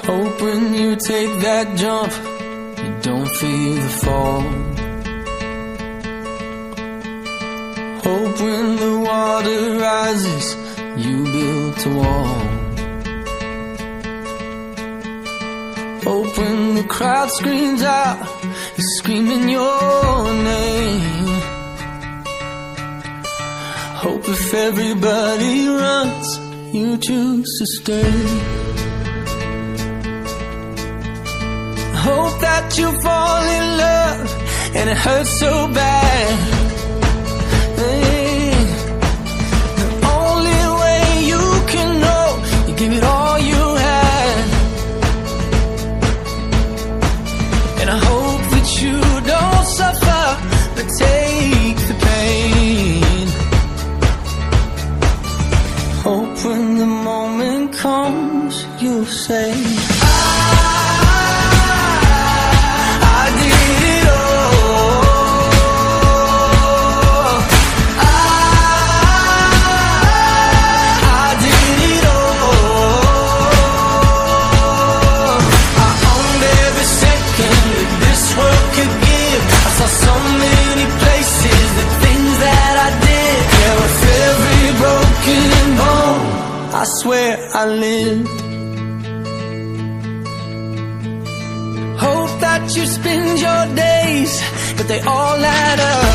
Hope when you take that jump, you don't feel the fall. Hope when the water rises, you build a wall. Hope when the crowd screams out, you're screaming your name. Hope if everybody runs, you choose to stay. Hope that you fall in love and it hurts so bad. The only way you can know, you give it all you had. And I hope that you don't suffer, but take the pain. Hope when the moment comes, you'll say, I swear I lived. Hope that you spend your days, but they all add up.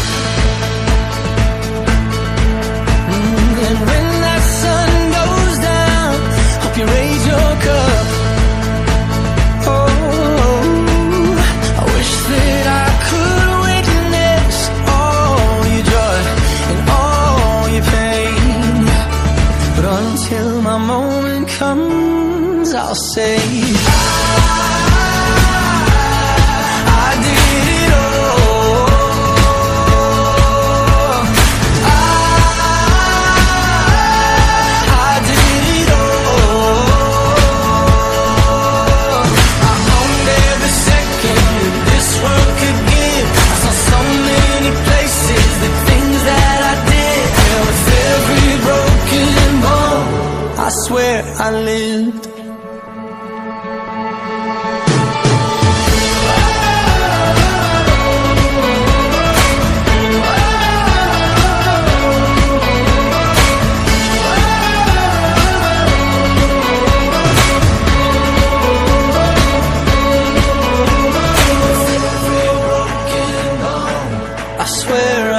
And when that sun goes down, hope you raise your cup. Oh, I wish that I could witness all your joy and all your pain. But until my moment comes, I'll say, I did it all. I did it all. I owned every second that this world could give. I saw so many places, the things that I did. And with every broken bone, I swear I lived. I swear